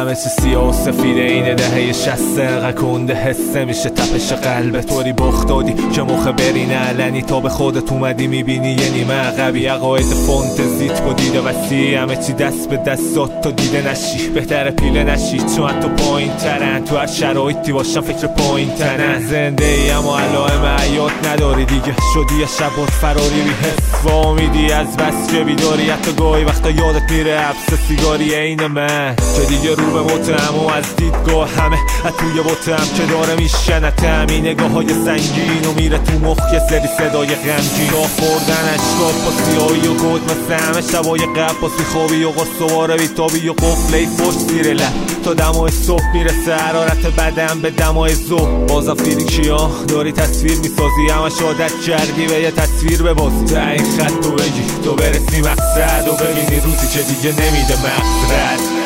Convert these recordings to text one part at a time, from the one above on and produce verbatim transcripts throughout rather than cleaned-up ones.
همه چی سیاه و سفیده این دهه شسته انقدر کنده حسه میشه تپش قلب طوری بخت دادی که مخه برین علنی تا به خودت اومدی میبینی یه نیمه عقبی عقاید فانتزیت با دیده وسیع همه چی دست به دستات تا دیده نشی بهتره پیله نشی چون حتی پایین ترن تو هر شرایطی باشم فکر پایین ترن زنده ای اما علائم حیات نداری دیگه شدی یه شبات فراری بی حس وامیدی از بس که بیداری حتی گاهی وقتا یادت میره حبس سیگاری عین من که دیگه رو به متهم و از دیدگاه همه از توی بوتم که داره میشنتم این نگاه های سنگین و میره تو مخ یه سری صدای غمگین راه خوردن اشکات با سیاهی و گود مثل همه شبای قبل با خوابی و قصوار بیتابی و قفله پشت زیر لب تا دمای صبح میرسه حرارت بدن به دمای ظهر بازم فیلیکشی ها داری تصویر میسازی همش عادت کردی به یه تصویر ببازی تا این خط تو بگی تو برسی مقصد و ببینی روزی که دیگه نمیده مقصد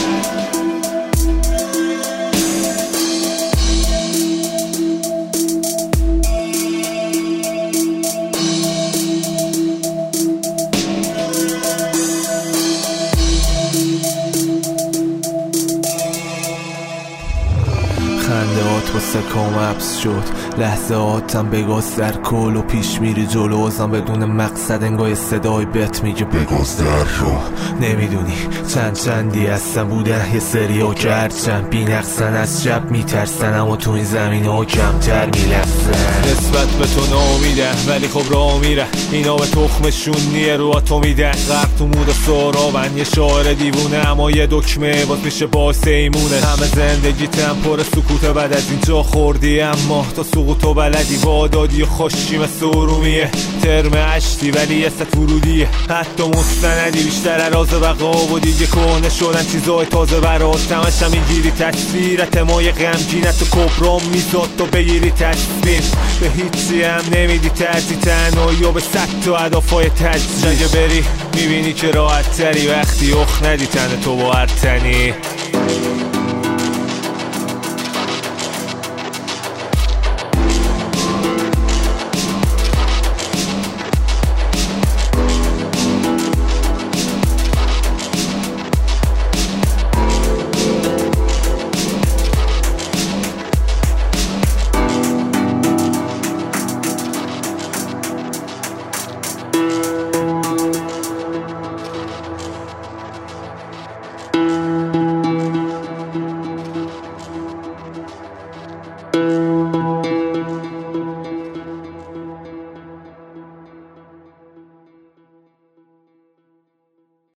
خنده هات با سکام حبس شد لحظه هاتم بگاز در کل و پیش میری جلو ازم بدون مقصد انگاه صدای بهت میگه بگاز در رو نمیدونی چند چندی هستن بودن یه سری ها که هرچند بی نقصن از شب میترسن اما تو این زمین ها کمتر میلفزن نسبت به تو نامیدن ولی خب راه میره اینا به تخمشون نیه رو تو میدن غرق تو مود سارابن یه شاعر دیوونه اما یه دکمه باز میشه باعث ایمونه همه زندگیتم پر سکوت بعد از اینجا خوردی اما تا سقوطو بلدی وادادی و خوشی مثل ارومیه ترم عشتی ولی یه ست ورودیه حتی مستندی بیشتر راز بقا و دیگه کنه شدن چیزای تازه برات همش هم اینگیری تصویرت مای غمگینت و کبرام میزاد تا بگیری تصمیم به هیچی هم نمیدی ترزی تنهایی و به صد تا هدفای تجزیه بری میبینی که راحت تری وقتی اخ ندی تن تو با هر تنی